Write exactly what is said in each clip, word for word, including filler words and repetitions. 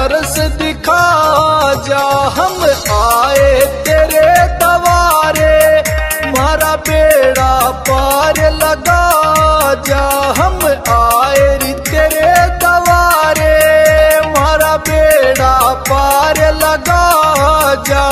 तरस दिखा जा, हम आए तेरे दवारे, मारा बेड़ा पार लगा जा। हम आए रे तेरे दवारे, मारा बेड़ा पार लगा जा।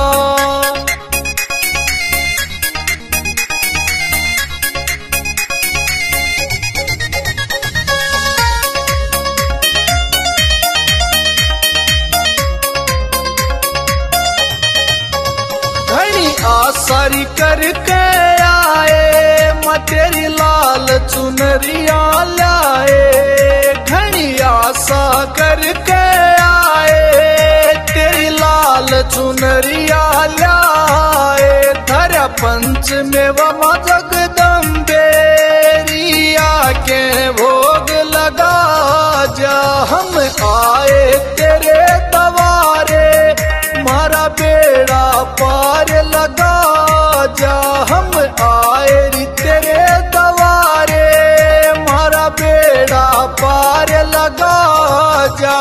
आसारी करके आए, माँ तेरी लाल चुनरिया लाए। घनी आशा करके आए, तेरी लाल चुनरिया लाए। धरा पंच में वमा जगदम्बे, रिया के भोग लगा जा। हम आए तेरे दवारे, मारा बेड़ा पार लगा जा। हम आए रे तेरे दवारे, मारा बेड़ा पार लगा जा।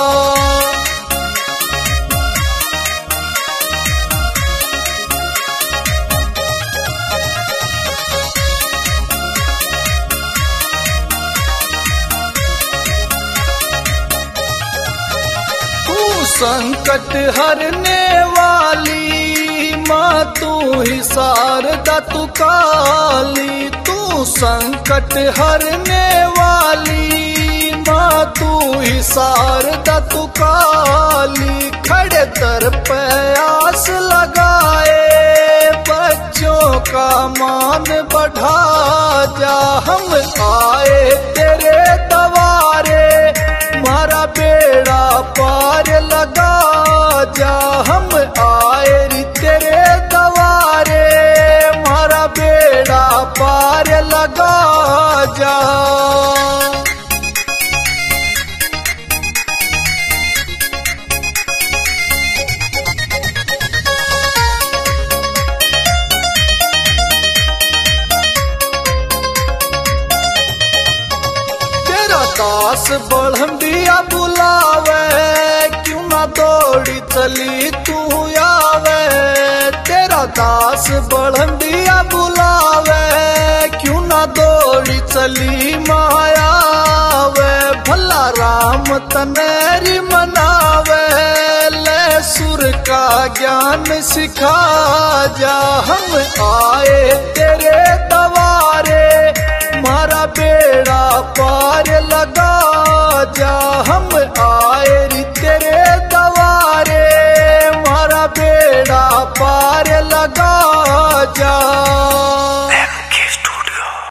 तू संकट हरने वाली, माँ तू ही शारदा तू काली। तू संकट हरने वाली, माँ तू ही शारदा तू काली। खड़े दर पे आस लगाए, बच्चों का मान बढ़ा जा। हम आए तेरे दवारे, मारा बेड़ा पार लगा जा। हम आए रे तेरे दवारे, मारा बेड़ा पार लगा जा। दास बढ़िया बुलावे, क्यों ना दौड़ी चली तू आवे। तेरा दास बढ़िया बुलावे, क्यों ना दौड़ी चली मायावे। भला राम तनेरी मनावे, ले सुर का ज्ञान सिखा जा। हम आए तेरे दवारे, मारा बेड़ा पार लगा जा।